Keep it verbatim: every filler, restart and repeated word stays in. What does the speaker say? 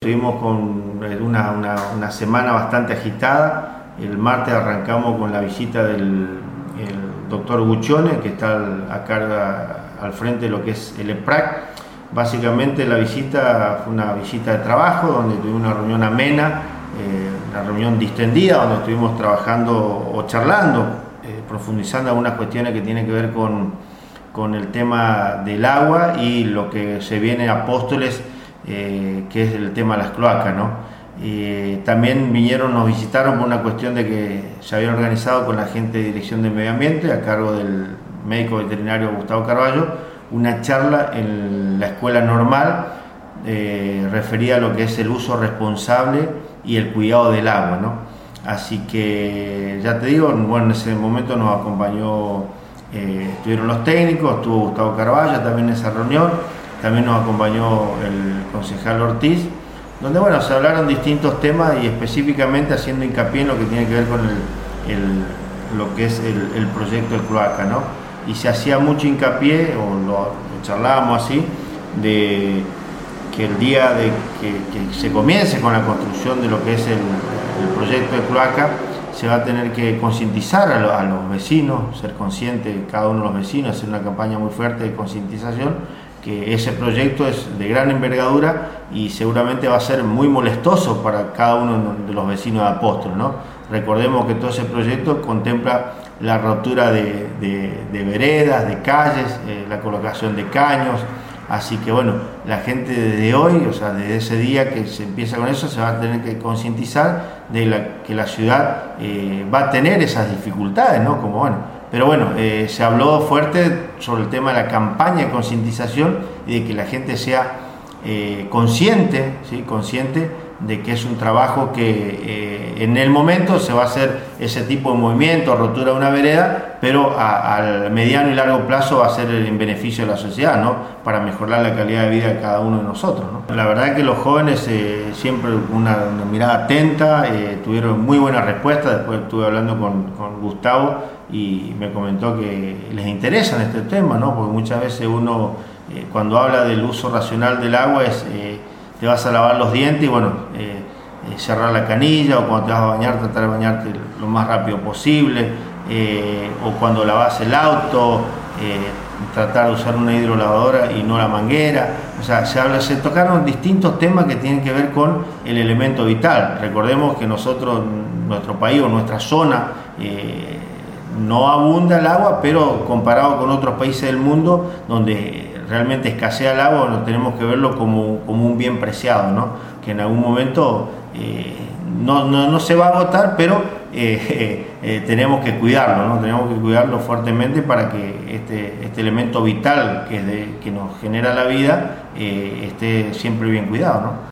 estuvimos con una, una, una semana bastante agitada. El martes arrancamos con la visita del el doctor Guccione, que está al, a cargo al frente de lo que es el EPRAC. Básicamente la visita fue una visita de trabajo, donde tuvimos una reunión amena, eh, una reunión distendida, donde estuvimos trabajando o charlando, eh, profundizando algunas cuestiones que tienen que ver con, con el tema del agua y lo que se viene a Apóstoles, eh, que es el tema de las cloacas, ¿no? Eh, también vinieron, nos visitaron por una cuestión de que se habían organizado con la gente de Dirección de Medio Ambiente, a cargo del médico veterinario Gustavo Carballo, una charla en la escuela normal eh, referida a lo que es el uso responsable y el cuidado del agua, ¿no? Así que ya te digo, bueno, en ese momento nos acompañó, eh, estuvieron los técnicos, estuvo Gustavo Carballo también en esa reunión, también nos acompañó el concejal Ortiz, donde bueno, se hablaron distintos temas y específicamente haciendo hincapié en lo que tiene que ver con el, el, lo que es el, el proyecto del cloaca, ¿no? Y se hacía mucho hincapié, o lo, lo charlábamos así, de que el día de que, que se comience con la construcción de lo que es el, el proyecto de cloaca, se va a tener que concientizar a, lo, a los vecinos, ser consciente cada uno de los vecinos, hacer una campaña muy fuerte de concientización, que ese proyecto es de gran envergadura y seguramente va a ser muy molestoso para cada uno de los vecinos de Apóstol, ¿no? Recordemos que todo ese proyecto contempla la rotura de, de, de veredas, de calles, eh, la colocación de caños, así que bueno, la gente desde hoy, o sea, desde ese día que se empieza con eso, se va a tener que concientizar de la, que la ciudad eh, va a tener esas dificultades, ¿no? Como bueno, pero bueno, eh, se habló fuerte sobre el tema de la campaña de concientización y de que la gente sea eh, consciente, ¿sí? consciente de que es un trabajo que eh, en el momento se va a hacer ese tipo de movimiento, rotura de una vereda, pero a, al mediano y largo plazo va a ser en beneficio de la sociedad, ¿no? Para mejorar la calidad de vida de cada uno de nosotros, ¿no? La verdad es que los jóvenes eh, siempre una, una mirada atenta, eh, tuvieron muy buena respuesta. Después estuve hablando con, con Gustavo y me comentó que les interesa este tema, ¿no? Porque muchas veces uno eh, cuando habla del uso racional del agua es eh, te vas a lavar los dientes y bueno, eh, eh, cerrar la canilla, o cuando te vas a bañar, tratar de bañarte lo más rápido posible, eh, o cuando lavas el auto, eh, tratar de usar una hidrolavadora y no la manguera. O sea, se, habla, se tocaron distintos temas que tienen que ver con el elemento vital. Recordemos que nosotros, nuestro país o nuestra zona, eh, no abunda el agua, pero comparado con otros países del mundo donde realmente escasea el agua, no tenemos que verlo como, como un bien preciado, ¿no? Que en algún momento eh, no, no, no se va a agotar, pero eh, eh, eh, tenemos que cuidarlo, ¿no? Tenemos que cuidarlo fuertemente para que este, este elemento vital que, es de, que nos genera la vida eh, esté siempre bien cuidado, ¿no?